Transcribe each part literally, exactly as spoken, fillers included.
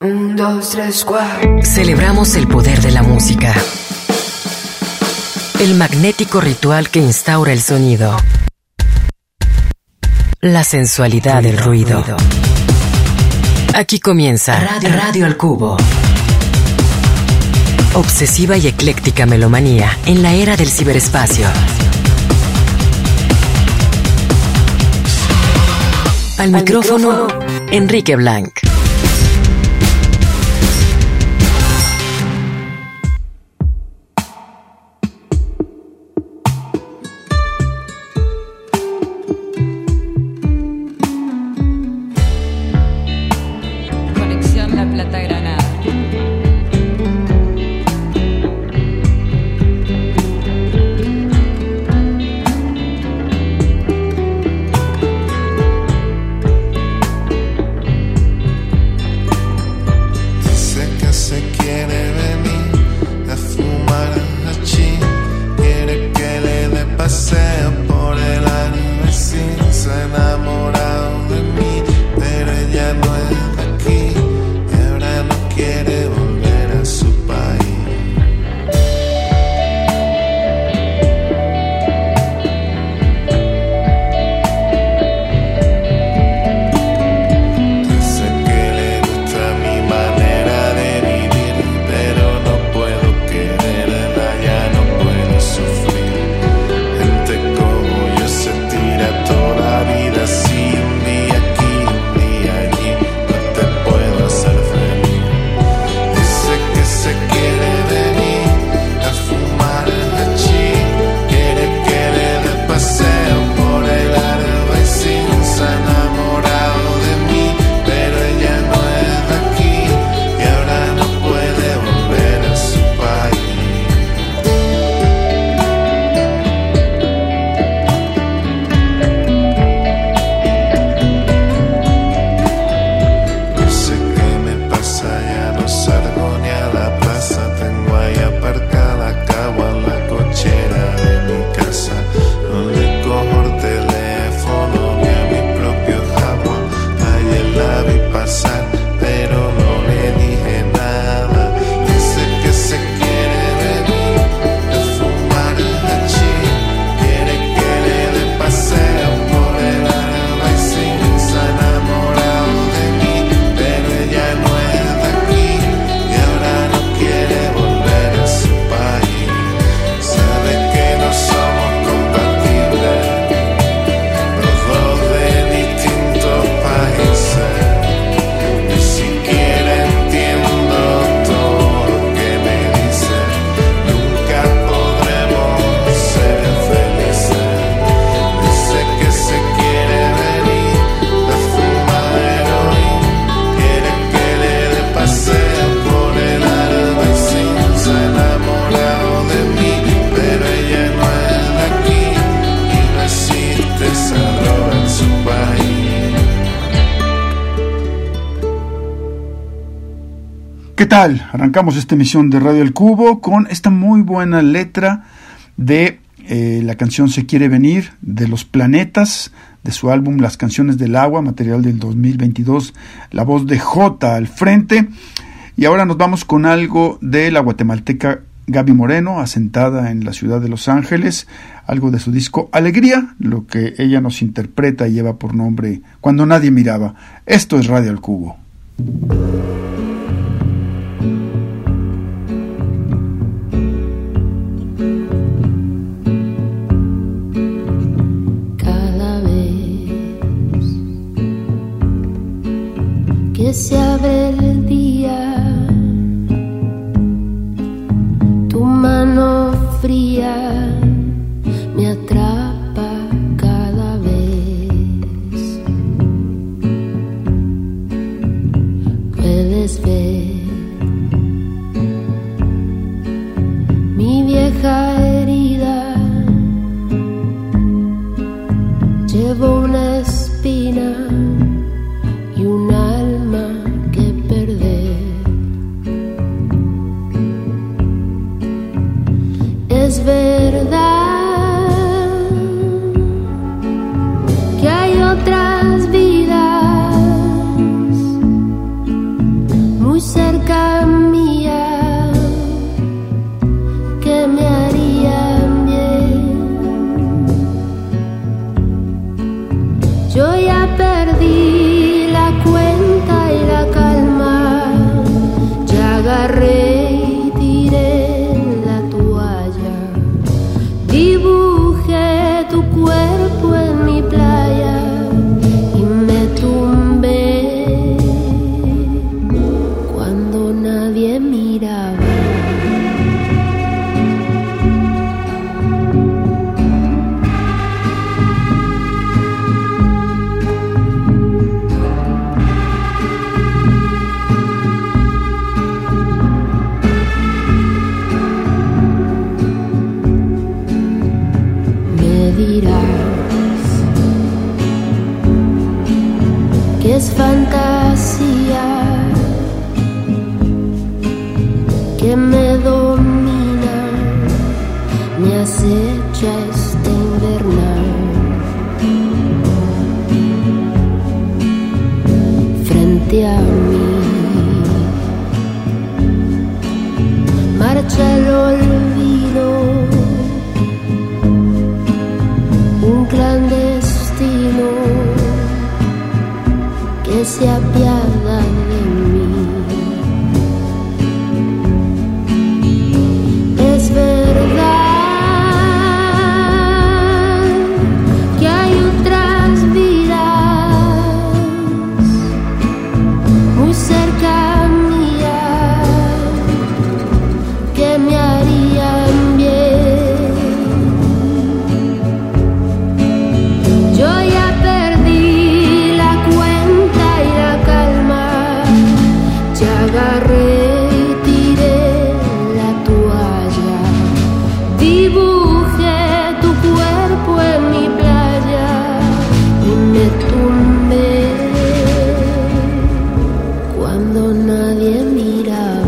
Un, dos, tres, cuatro. Celebramos el poder de la música. El magnético ritual que instaura el sonido. La sensualidad del ruido. Aquí comienza Radio, Radio al Cubo. Obsesiva y ecléctica melomanía en la era del ciberespacio. Al micrófono, Enrique Blanc. ¿Qué tal? Arrancamos esta emisión de Radio El Cubo con esta muy buena letra de eh, la canción Se Quiere Venir de Los Planetas, de su álbum Las Canciones del Agua, material del dos mil veintidós, la voz de Jota al frente. Y ahora nos vamos con algo de la guatemalteca Gaby Moreno, asentada en la ciudad de Los Ángeles, algo de su disco Alegría, lo que ella nos interpreta y lleva por nombre Cuando Nadie Miraba. Esto es Radio El Cubo. Que se abre el día, tu mano fría me atrapa cada vez. Puedes ver mi vieja herida, llevo una espina y un alma que perder. Es verdad que hay otras vidas muy que me domina, me acecha este invernal. Frente a mí marcha el olvido, un clandestino que se apiada de mí. Es verdad que hay otras vidas muy cerca mía que me harían bien. Yo ya perdí la cuenta y la calma, ya agarré y tiré la toalla, dibujé tu cuerpo en mi playa y me tumbé cuando nadie miraba.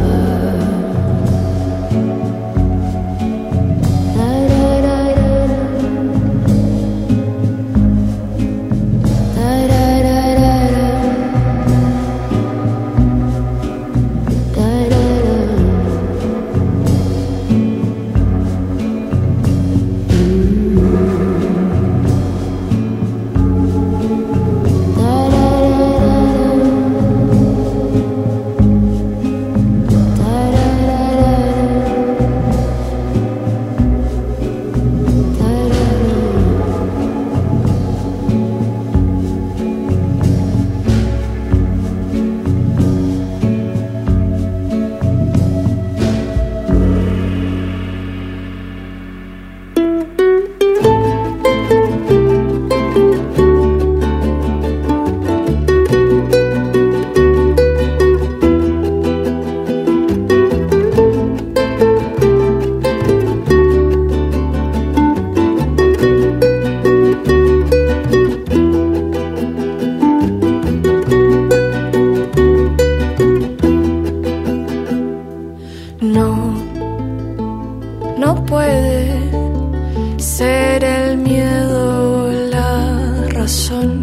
No, no puede ser el miedo la razón.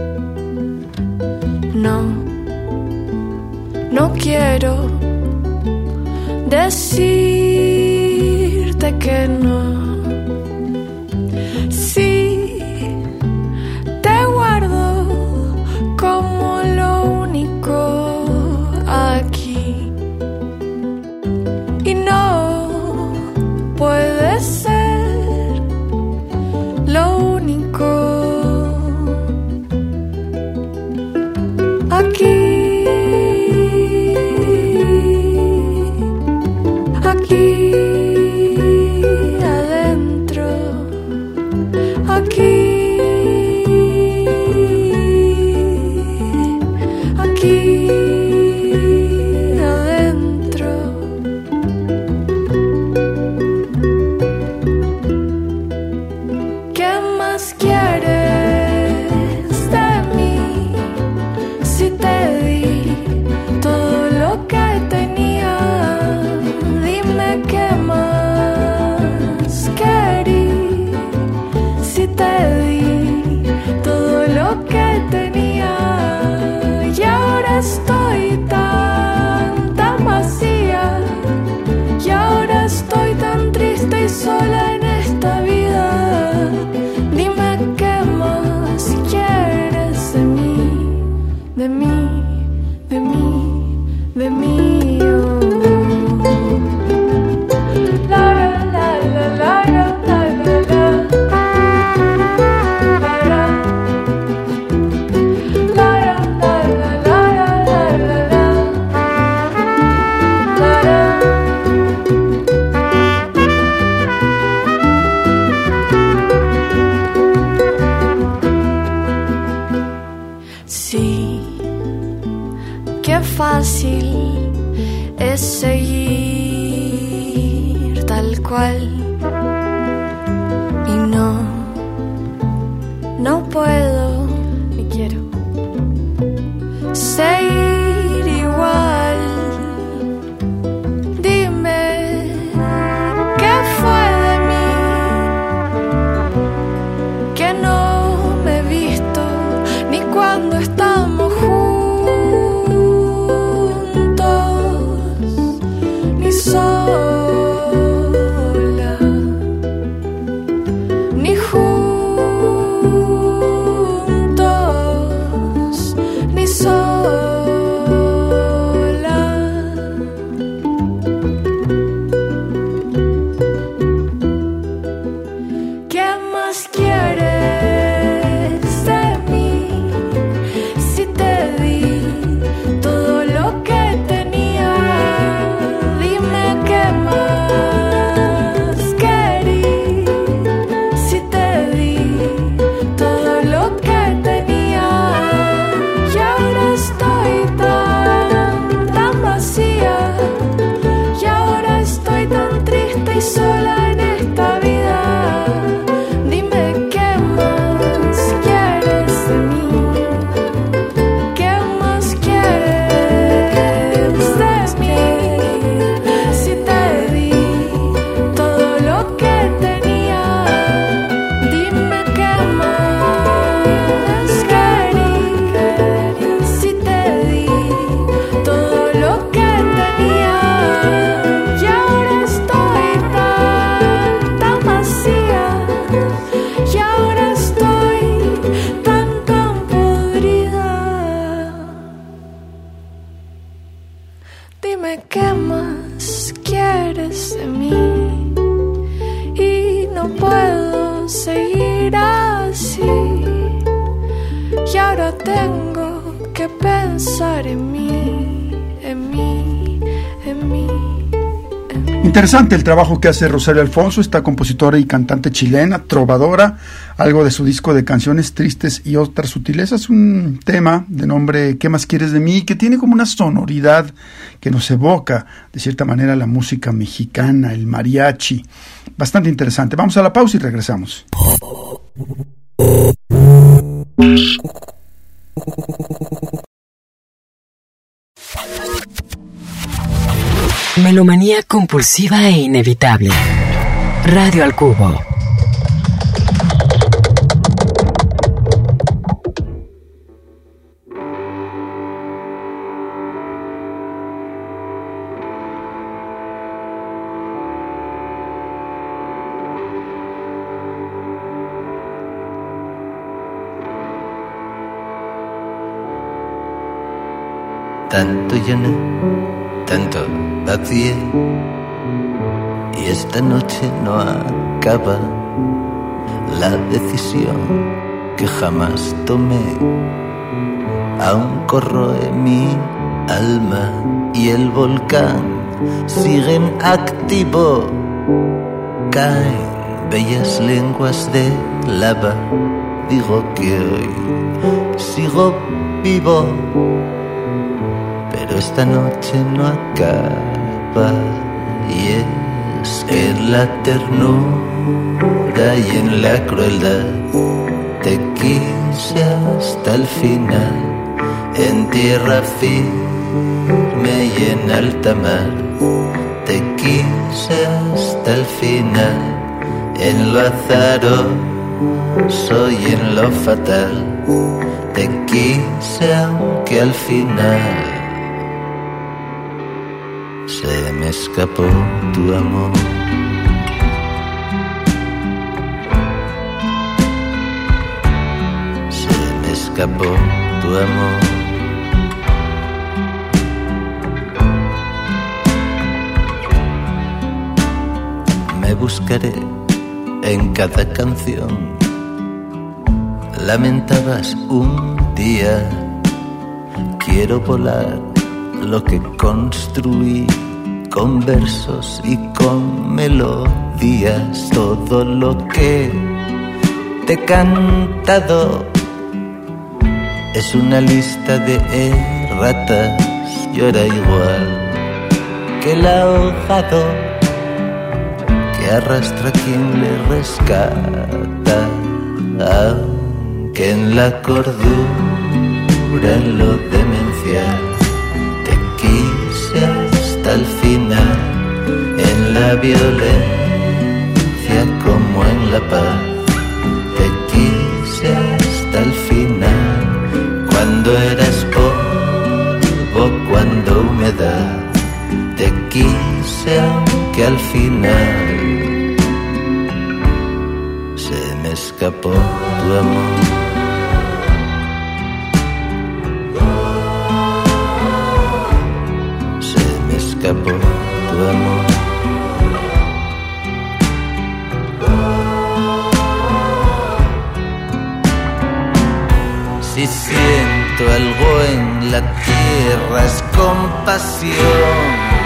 No, no quiero decirte que no. Sí, te guardo como lo único aquí. Y no puede ser lo único aquí, aquí adentro, aquí, aquí. Estoy tan, tan vacía y ahora estoy tan triste y sola en esta vida. Dime qué más quieres de mí, de mí, de mí, de mí. Oh. La, la, la, la, la, la, la, la. Sí, qué fácil es seguir tal cual. Y no, no puedo ni quiero seguir igual. Dime Dime qué más quieres de mí. Y no puedo seguir así. Y ahora tengo que pensar en mí, en mí, en mí. Interesante el trabajo que hace Rosario Alfonso, esta compositora y cantante chilena, trovadora, algo de su disco de canciones tristes y otras sutilezas, un tema de nombre ¿Qué más quieres de mí?, que tiene como una sonoridad que nos evoca de cierta manera la música mexicana, el mariachi. Bastante interesante. Vamos a la pausa y regresamos. Melomanía compulsiva e inevitable. Radio al Cubo. Tanto llené, tanto vacié, y esta noche no acaba. La decisión que jamás tomé aún corroe mi alma, y el volcán sigue en activo. Caen bellas lenguas de lava. Digo que hoy sigo vivo, pero esta noche no acaba. Y es que en la ternura y en la crueldad te quise hasta el final, en tierra firme y en alta mar. Te quise hasta el final, en lo azaroso y en lo fatal. Te quise aunque al final se me escapó tu amor. Se me escapó tu amor. Me buscaré en cada canción. Lamentabas un día. Quiero volar lo que construí con versos y con melodías. Todo lo que te he cantado es una lista de erratas. Llora igual que el ahogado que arrastra a quien le rescata. Aunque en la cordura, en lo demencial, te quise hasta el final, en la violencia como en la paz. Te quise hasta el final, cuando eras polvo, cuando humedad. Te quise aunque al final se me escapó tu amor. Escapó tu amor. Si siento algo en la tierra es compasión.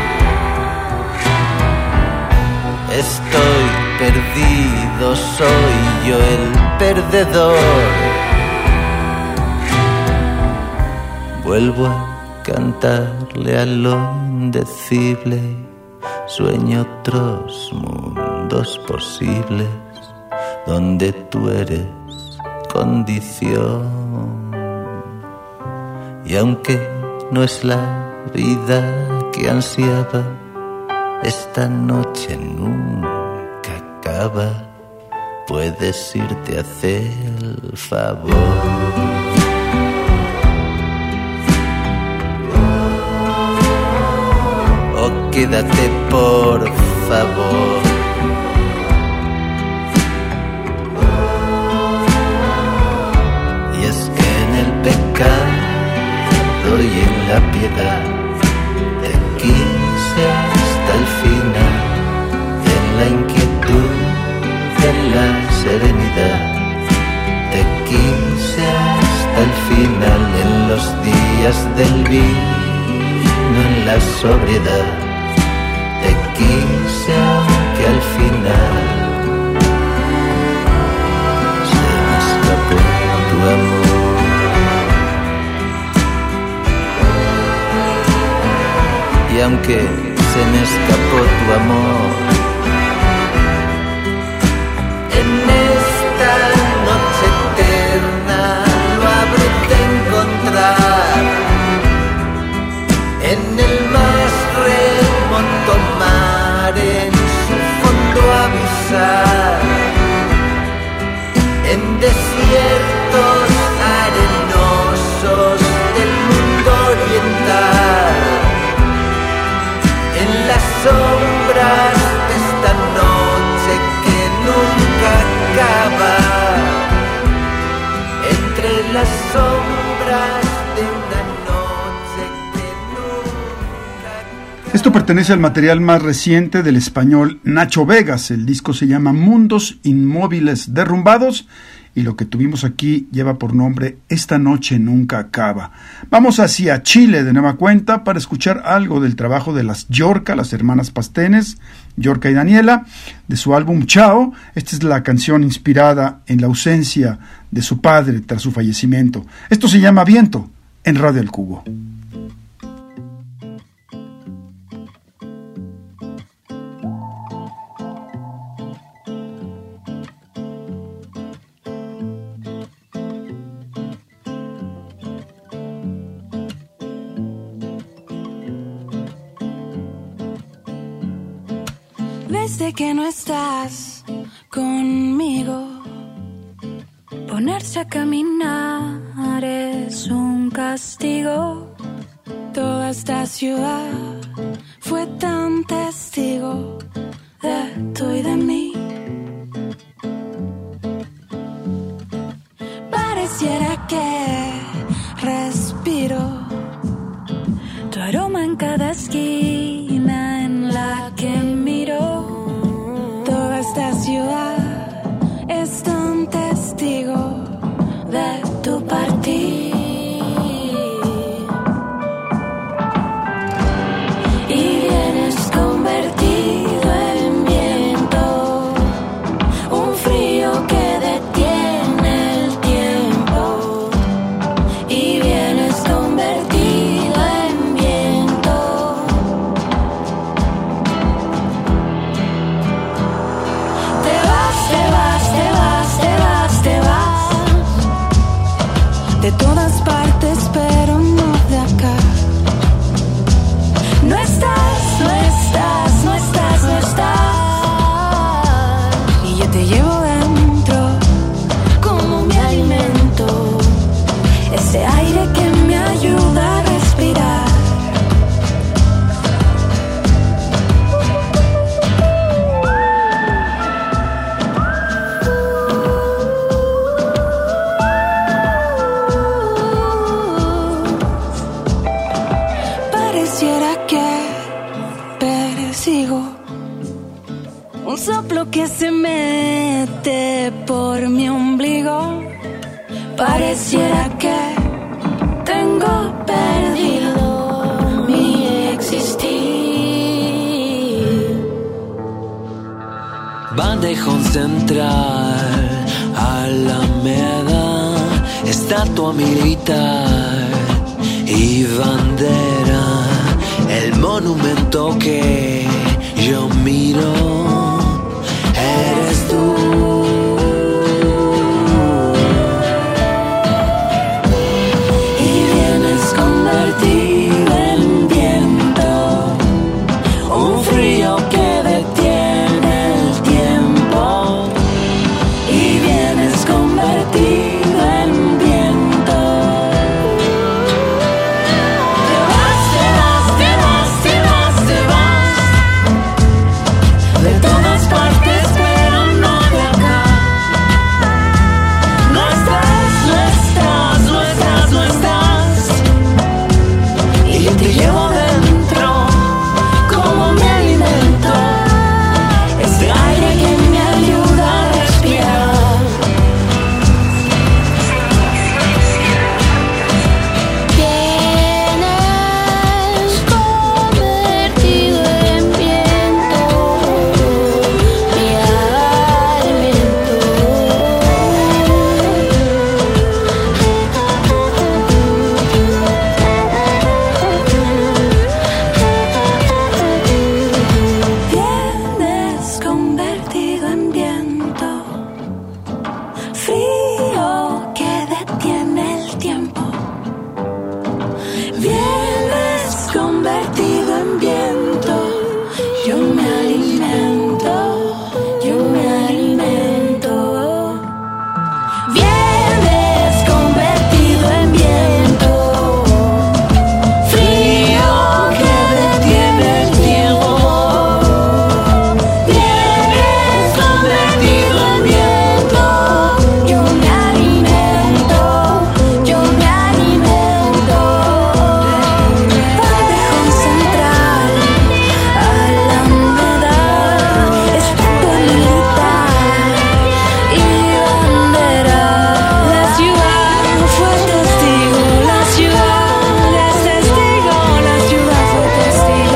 Estoy perdido, soy yo el perdedor. Vuelvo a cantarle a lo indecible, sueño otros mundos posibles donde tú eres condición. Y aunque no es la vida que ansiaba, esta noche nunca acaba. Puedes irte a hacer el favor. Quédate por favor. Y es que en el pecado y en la piedad te vino en la sobriedad. Te quise aunque al final se me escapó tu amor. Y aunque se me escapó tu amor, en esta noche eterna lo habré de encontrar en el más remoto mar, en su fondo avisar, en desiertos arenosos del mundo oriental, en las sombras de esta noche que nunca acaba, entre las sombras de una noche que nunca acaba. Esto pertenece al material más reciente del español Nacho Vegas. El disco se llama Mundos Inmóviles Derrumbados y lo que tuvimos aquí lleva por nombre Esta Noche Nunca Acaba. Vamos hacia Chile de nueva cuenta para escuchar algo del trabajo de las Yorca, las hermanas Pastenes, Yorca y Daniela, de su álbum Chao. Esta es la canción inspirada en la ausencia de su padre tras su fallecimiento. Esto se llama Viento en Radio El Cubo. Desde que no estás conmigo, ponerse a caminar es un castigo. Toda esta ciudad fue tan testigo de tú y de mí. Pareciera que respiro tu aroma en cada esquina en la que miro. Toda esta ciudad es tan testigo de tu partir. Y vienes convertido en viento, un frío que detiene el tiempo. Y vienes convertido en viento. Te vas, te vas, te vas, te vas, te vas de todas partes, pero no de acá. No estás, no estás, no estás, no estás. Y yo te llevo dentro como mi alimento, ese aire que me ayuda a respirar. Pareciera que persigo un soplo que se mete por mi ombligo. Pareciera que tengo perdido mi existir. Bandejón central, Alameda, estatua militar y bandera, el monumento que yo miro, eres tú. Y vienes convertido en viento, un frío que detiene el tiempo. Y vienes convertido en viento. Te vas, te vas, te vas, te vas, te vas convertido en viento. Yo me alimento, yo me alimento. Vienes convertido en viento, frío que detiene el tiempo. Vienes convertido en viento, yo me alimento, yo me alimento. Panteón central a la humedad, escudo militar y bandera. La ciudad fue testigo, la ciudad es testigo, la ciudad fue testigo.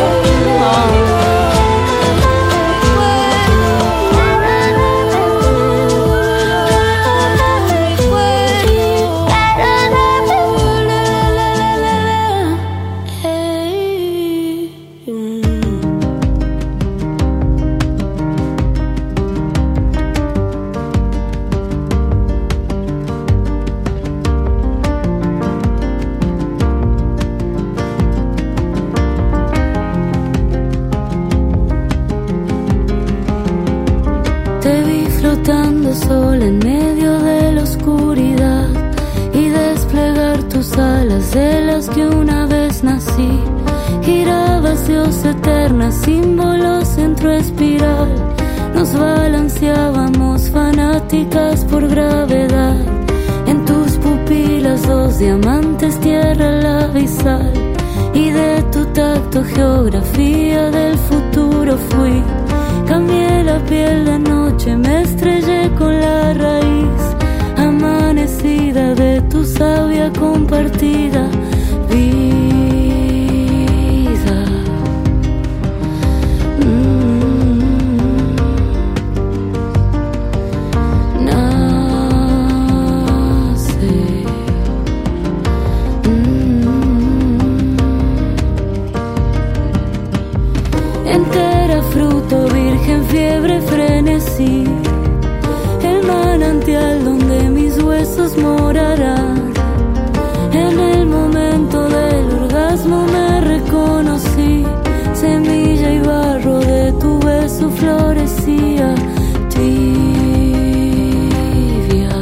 Te vi flotando sola en medio de la oscuridad y desplegar tus alas de las que una vez nací. Girabas Dios eterna, símbolo centro espiral. Nos balanceábamos fanáticas por gravedad. En tus pupilas dos diamantes, tierra, lava y sal. Y de tu tacto geografía del futuro fui. Cambié la piel de noche, me estrellé con la raíz amanecida de tu savia compartida vida. Mm. Nace. Mm. Entera fruto, virgen, fiebre, frenesí, el manantial donde mis huesos morarán. En el momento del orgasmo me reconocí, semilla y barro de tu beso florecía tibia.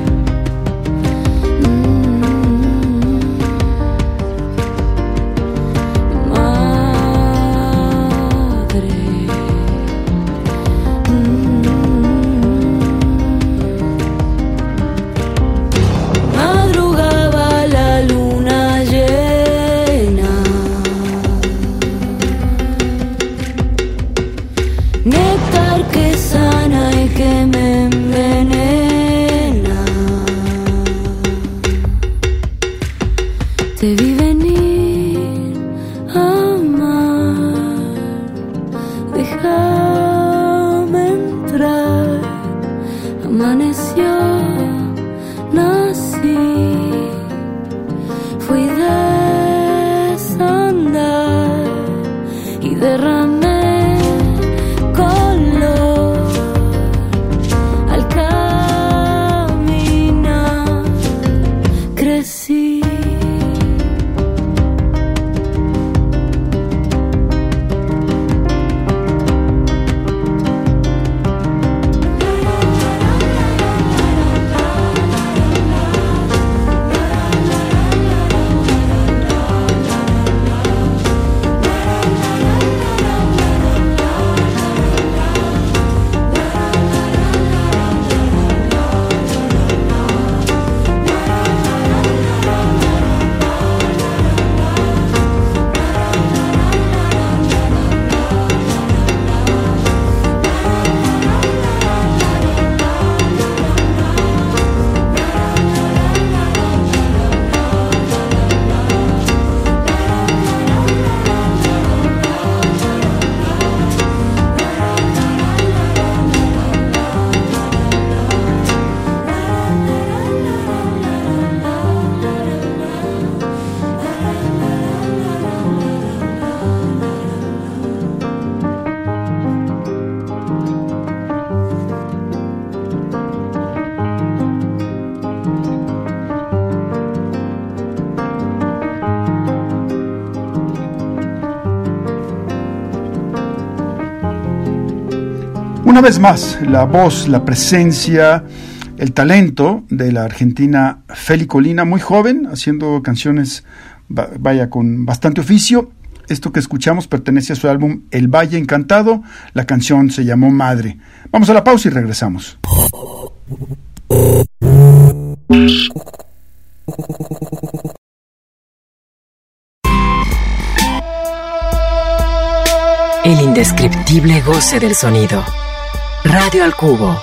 Mm. Madre. Madrugaba la luna llena, néctar que sana y que me envenena. Te vi venir a amar, déjame entrar. Amaneció, nací, fui desandar y derramé color al caminar. Crecí. Una vez más, la voz, la presencia, el talento de la argentina Feli Colina, muy joven, haciendo canciones, vaya, con bastante oficio. Esto que escuchamos pertenece a su álbum El Valle Encantado. La canción se llamó Madre. Vamos a la pausa y regresamos. El indescriptible goce del sonido. Radio al Cubo.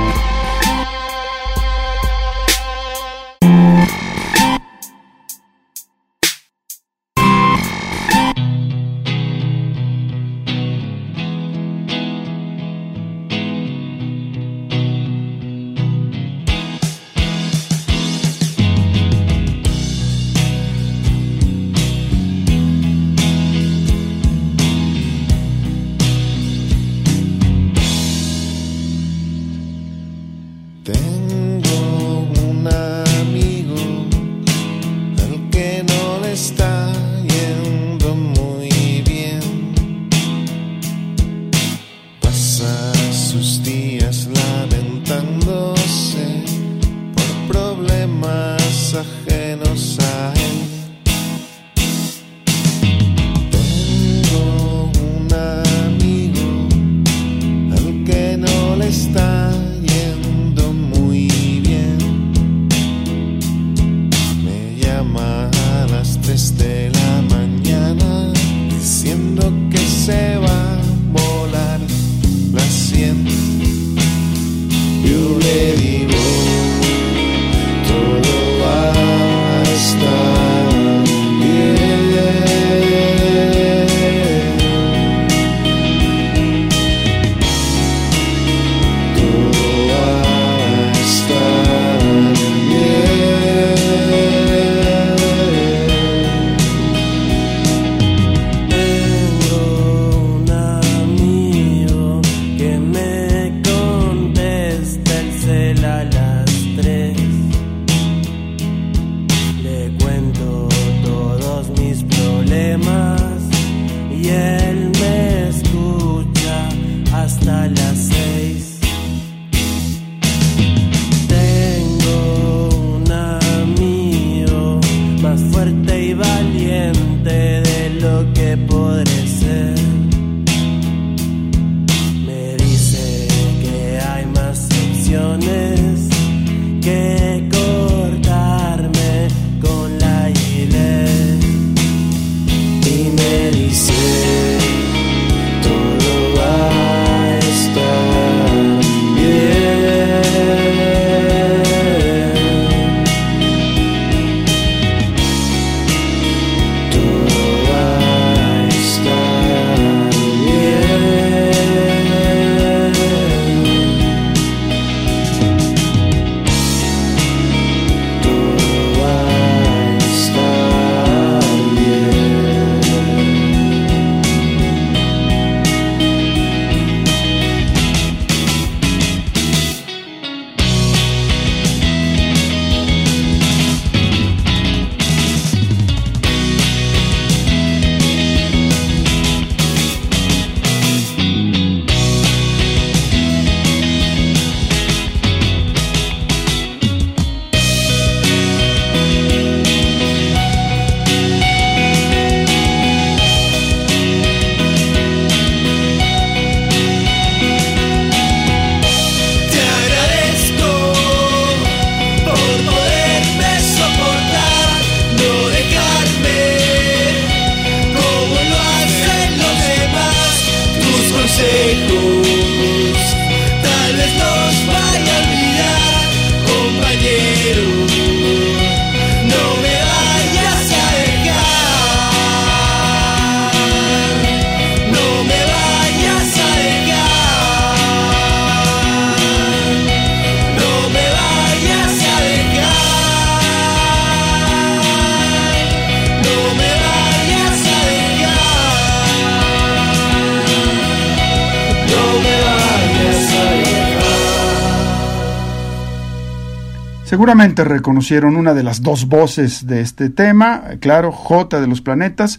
Seguramente reconocieron una de las dos voces de este tema, claro, J de los Planetas.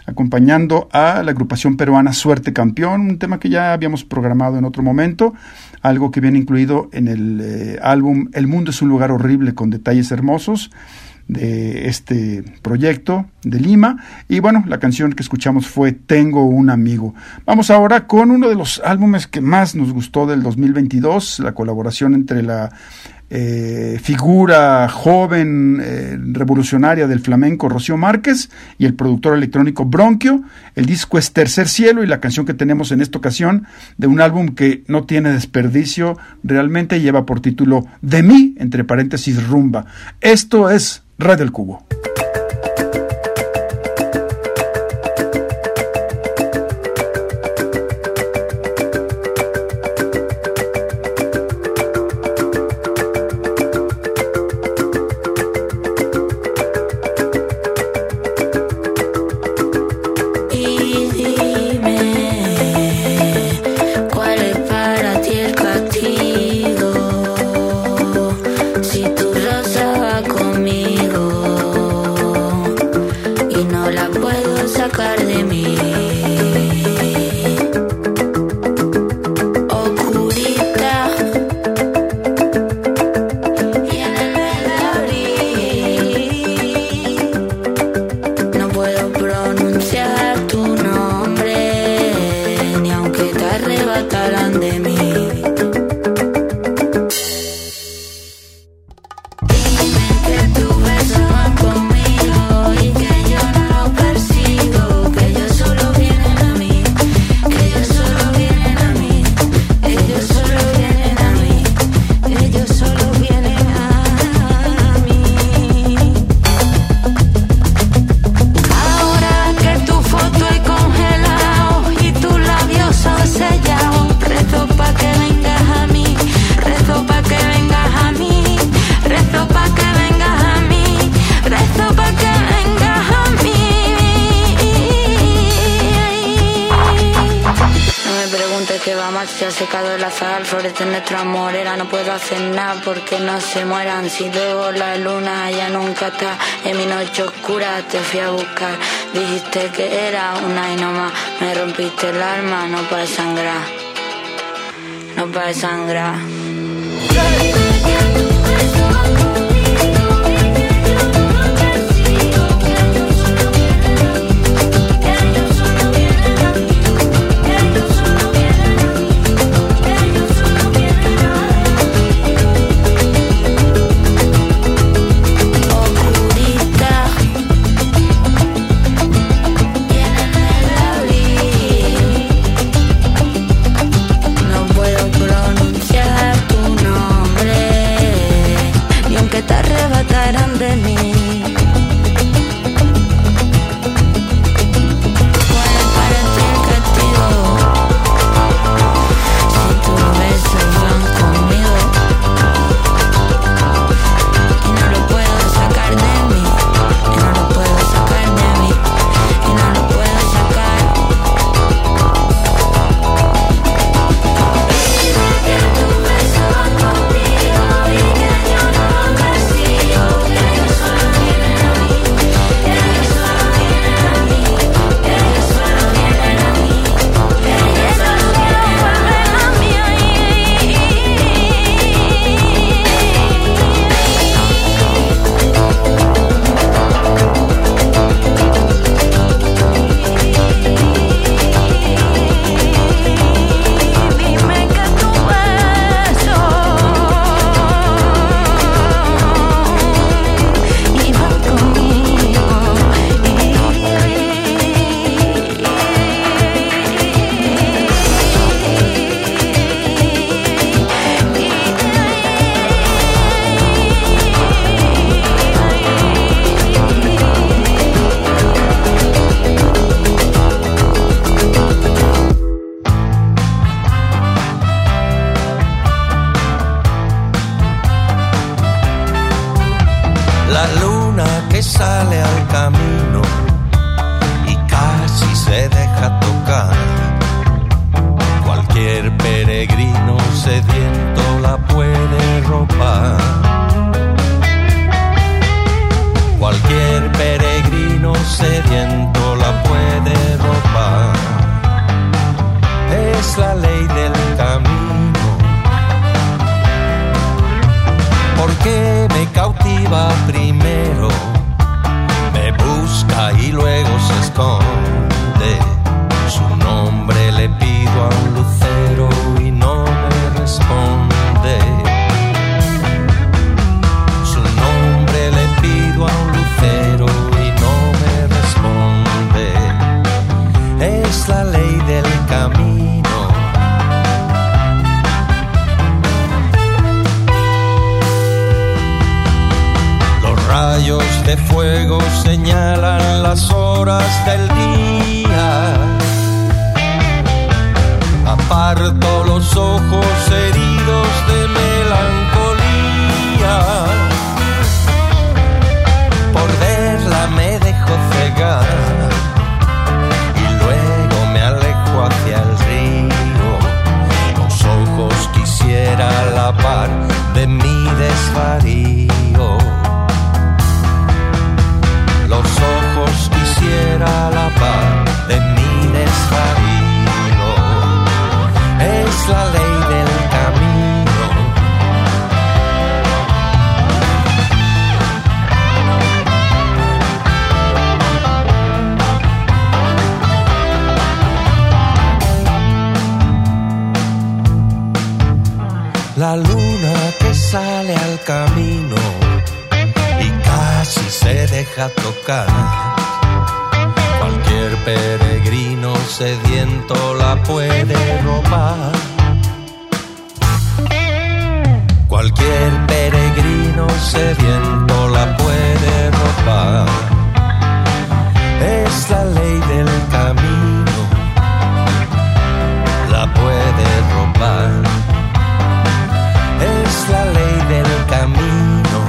acompañando a la agrupación peruana Suerte Campeón, un tema que ya habíamos programado en otro momento, algo que viene incluido en el eh, álbum El mundo es un lugar horrible con detalles hermosos, de este proyecto de Lima. Y bueno, la canción que escuchamos fue Tengo un amigo. Vamos ahora con uno de los álbumes que más nos gustó del dos mil veintidós, la colaboración entre la eh, figura joven eh, revolucionaria del flamenco Rocío Márquez y el productor electrónico Bronquio. El disco es Tercer Cielo y la canción que tenemos en esta ocasión de un álbum que no tiene desperdicio, realmente lleva por título De mí, entre paréntesis rumba. Esto es Radio El Cubo. Porque no se mueran, si luego la luna ya nunca está. En mi noche oscura te fui a buscar, dijiste que era una y no más. Me rompiste el alma, no para sangrar, no para sangrar. No puedo pronunciar tu nombre. ley del camino. Los rayos de fuego señalan las horas del día. Aparto los ojos heridos de melancolía. Por verla me dejo cegar y luego me alejo hacia el río. Los ojos quisiera lavar de mi desvarío. Los ojos quisiera lavar de mi desvarío. Es la ley del camino. La luna que sale al camino y casi se deja tocar. Cualquier peregrino sediento la puede robar. Cualquier peregrino sediento la puede robar. Es la ley del camino. La puede robar. Es la ley del camino.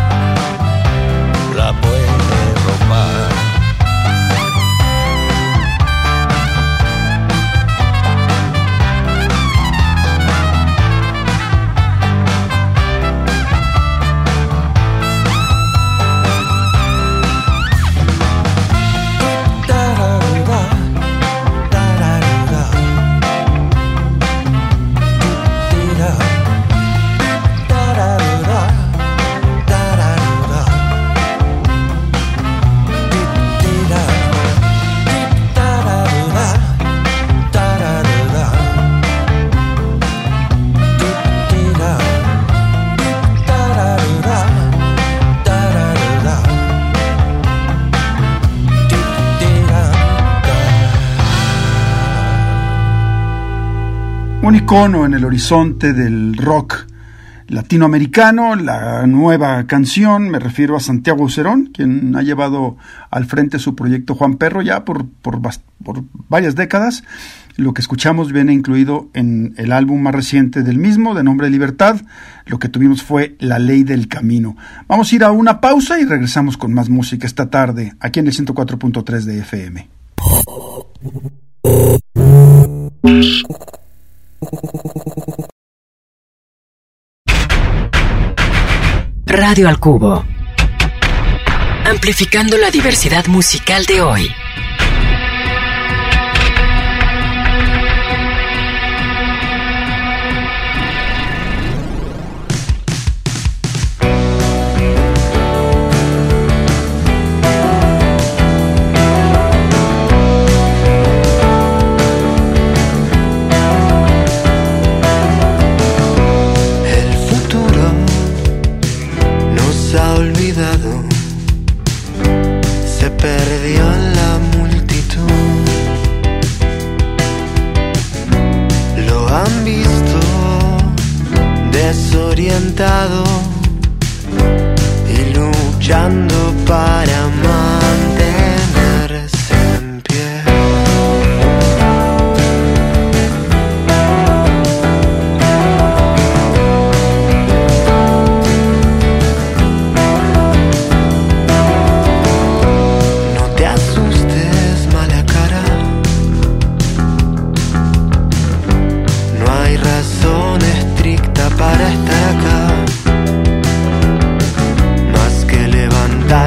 La puede robar. Un icono en el horizonte del rock latinoamericano, la nueva canción, me refiero a Santiago Cerón, quien ha llevado al frente su proyecto Juan Perro ya por, por, por varias décadas. Lo que escuchamos viene incluido en el álbum más reciente del mismo, de nombre Libertad. Lo que tuvimos fue La Ley del Camino. Vamos a ir a una pausa y regresamos con más música esta tarde, aquí en el ciento cuatro punto tres de F M. Radio al Cubo, amplificando la diversidad musical de hoy. Se perdió en la multitud. Lo han visto desorientado y luchando para mantenerse en pie. Para estar acá, más que levantar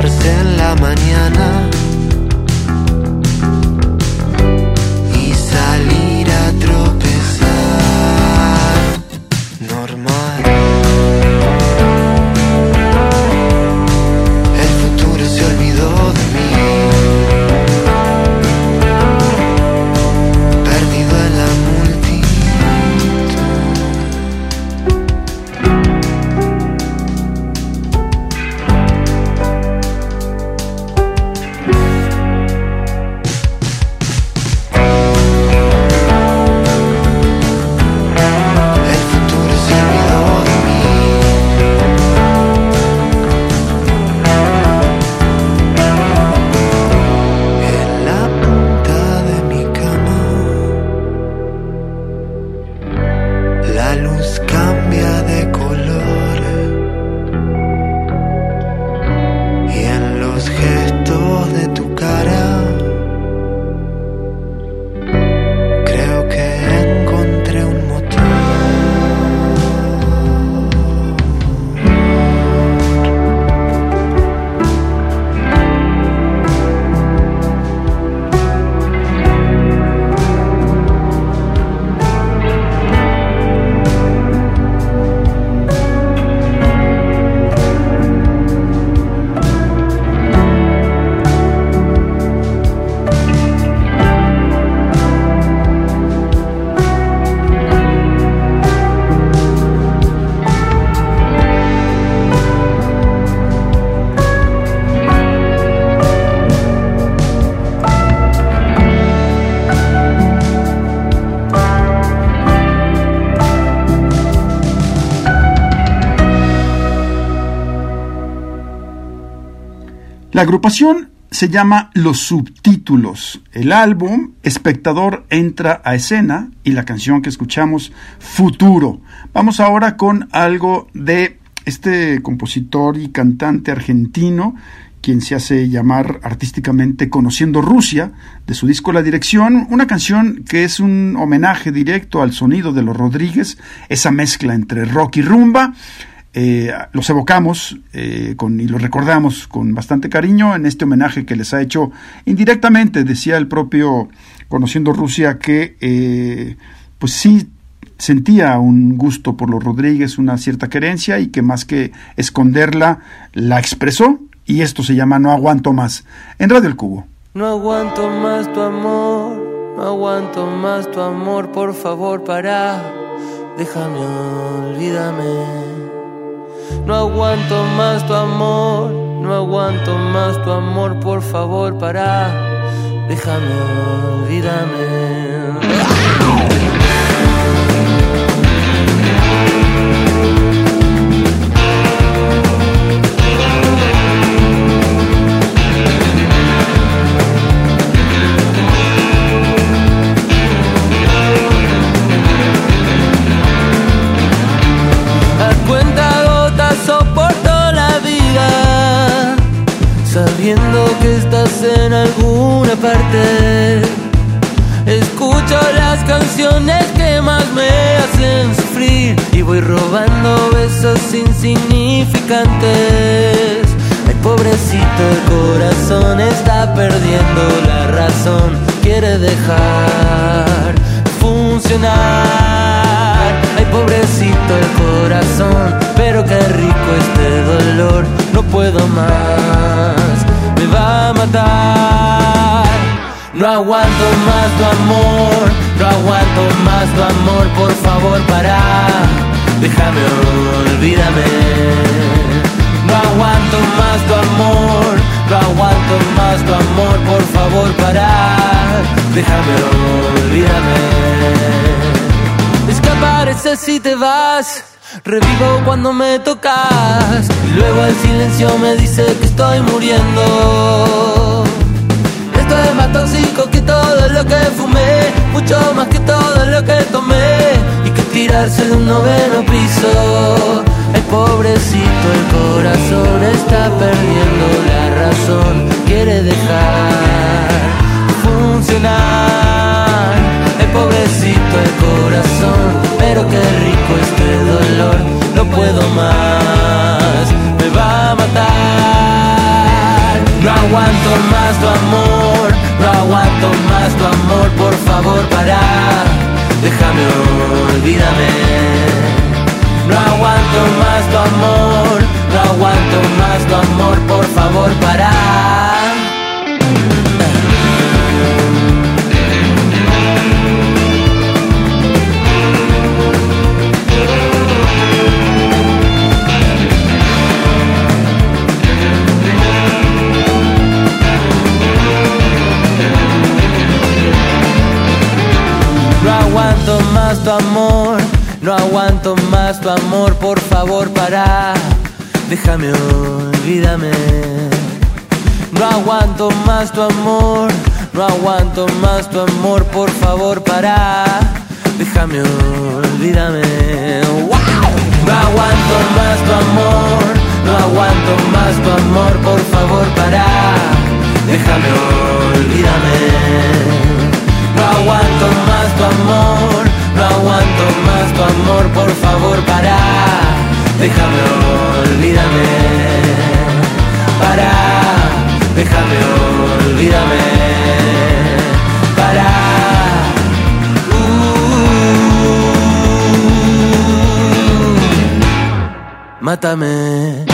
La agrupación se llama Los Subtítulos. El álbum Espectador entra a escena y la canción que escuchamos, Futuro. Vamos ahora con algo de este compositor y cantante argentino, quien se hace llamar artísticamente Conociendo Rusia, de su disco La Dirección, una canción que es un homenaje directo al sonido de los Rodríguez, esa mezcla entre rock y rumba. Eh, los evocamos eh, con, y los recordamos con bastante cariño en este homenaje que les ha hecho indirectamente. Decía el propio Conociendo Rusia que eh, pues sí sentía un gusto por los Rodríguez, una cierta querencia, y que más que esconderla la expresó, y esto se llama No Aguanto Más en Radio El Cubo. No aguanto más tu amor, no aguanto más tu amor, por favor para, déjame, olvídame. No aguanto más tu amor, no aguanto más tu amor, por favor para, déjame, olvídame. Soporto la vida sabiendo que estás en alguna parte. Escucho las canciones que más me hacen sufrir y voy robando besos insignificantes. Ay, pobrecito, el corazón está perdiendo la razón, quiere dejar funcionar. Ay, pobrecito el corazón, pero qué rico este dolor. No puedo más, me va a matar. No aguanto más tu amor, no aguanto más tu amor, por favor para, déjame, olvídame. No aguanto más tu amor, no aguanto más tu amor, por favor para, déjame, olvídame. Desapareces si te vas, revivo cuando me tocas, y luego el silencio me dice que estoy muriendo. Esto es más tóxico que todo lo que fumé, mucho más que todo lo que tomé, y que tirarse de un noveno piso. Ay, pobrecito, el corazón está perdiendo la razón, quiere dejar funcionar. Ay, pobrecito el corazón, pero qué rico este dolor. No puedo más, me va a matar. No aguanto más tu amor, no aguanto más tu amor, por favor para, déjame, olvídame. No aguanto más tu amor, no aguanto más tu amor, por favor para. No aguanto más tu amor, no aguanto más tu amor, por favor para, déjame, olvídame. No aguanto más tu amor, no aguanto más tu amor, por favor para, déjame, olvídame. No aguanto más tu amor, no aguanto más tu amor, por favor para, déjame, olvídame. No aguanto más tu amor, no aguanto más tu amor, por favor para, déjame, olvídame. Para, déjame, olvídame. Para, uh, mátame.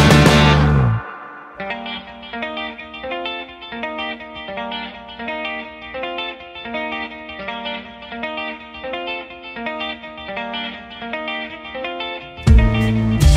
Thank you.